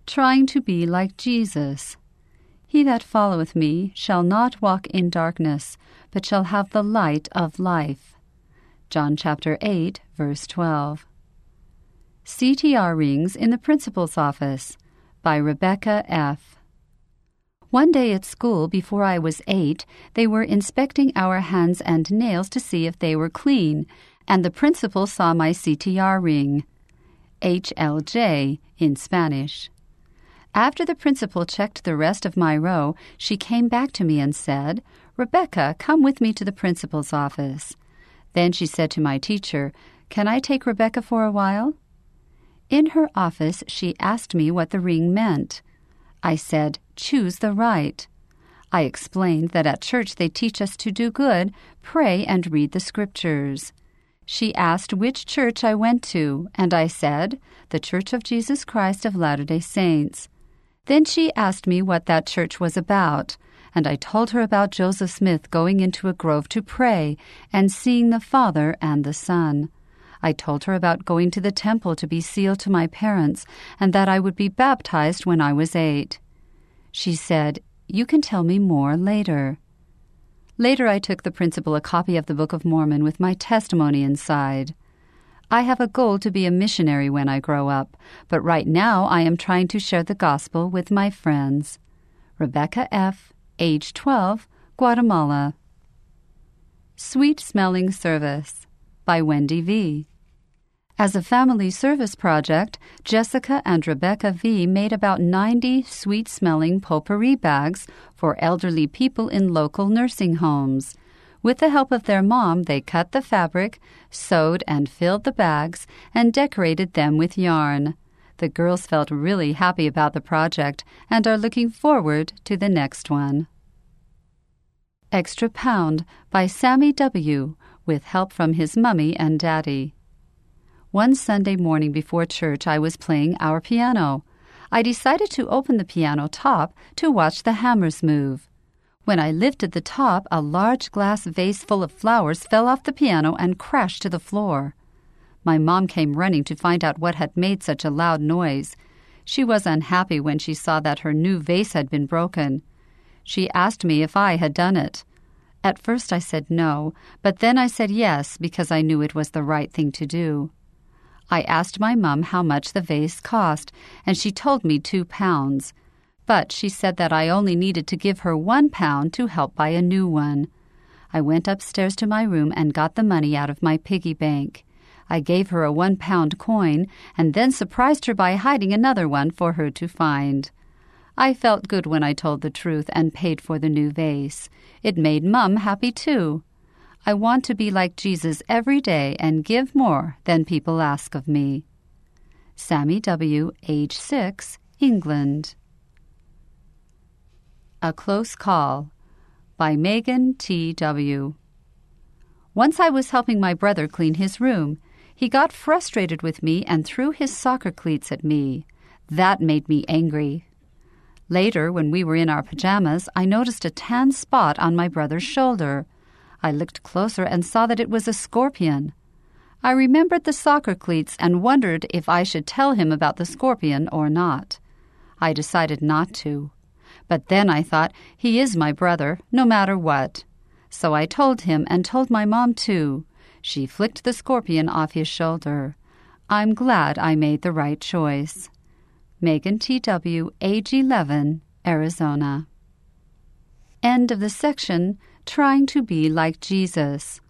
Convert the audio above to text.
trying to be like Jesus. He that followeth me shall not walk in darkness, but shall have the light of life. John chapter 8, verse 12. CTR Rings in the Principal's Office by Rebecca F. One day at school, before I was 8, they were inspecting our hands and nails to see if they were clean, and the principal saw my CTR ring, HLJ in Spanish. After the principal checked the rest of my row, she came back to me and said, "Rebecca, come with me to the principal's office." Then she said to my teacher, "Can I take Rebecca for a while?" In her office, she asked me what the ring meant. I said, "Choose the right." I explained that at church they teach us to do good, pray, and read the scriptures. She asked which church I went to, and I said, "The Church of Jesus Christ of Latter-day Saints." Then she asked me what that church was about, and I told her about Joseph Smith going into a grove to pray and seeing the Father and the Son. I told her about going to the temple to be sealed to my parents and that I would be baptized when I was 8. She said, "You can tell me more later." Later I took the principal a copy of the Book of Mormon with my testimony inside. I have a goal to be a missionary when I grow up, but right now I am trying to share the gospel with my friends. Rebecca F., age 12, Guatemala. Sweet Smelling Service by Wendy V. As a family service project, Jessica and Rebecca V. made about 90 sweet-smelling potpourri bags for elderly people in local nursing homes. With the help of their mom, they cut the fabric, sewed and filled the bags, and decorated them with yarn. The girls felt really happy about the project and are looking forward to the next one. Extra Pound by Sammy W., with help from his mummy and daddy. One Sunday morning before church, I was playing our piano. I decided to open the piano top to watch the hammers move. When I lifted the top, a large glass vase full of flowers fell off the piano and crashed to the floor. My mom came running to find out what had made such a loud noise. She was unhappy when she saw that her new vase had been broken. She asked me if I had done it. At first I said no, but then I said yes because I knew it was the right thing to do. I asked my mom how much the vase cost, and she told me 2 pounds. But she said that I only needed to give her 1 pound to help buy a new one. I went upstairs to my room and got the money out of my piggy bank. I gave her a 1 pound coin and then surprised her by hiding another one for her to find. I felt good when I told the truth and paid for the new vase. It made Mum happy too. I want to be like Jesus every day and give more than people ask of me. Sammy W., age 6, England. A Close Call by Megan T. W. Once I was helping my brother clean his room. He got frustrated with me and threw his soccer cleats at me. That made me angry. Later, when we were in our pajamas, I noticed a tan spot on my brother's shoulder. I looked closer and saw that it was a scorpion. I remembered the soccer cleats and wondered if I should tell him about the scorpion or not. I decided not to. But then I thought, he is my brother, no matter what. So I told him and told my mom too. She flicked the scorpion off his shoulder. I'm glad I made the right choice. Megan T.W., age 11, Arizona. End of the section, Trying to Be Like Jesus.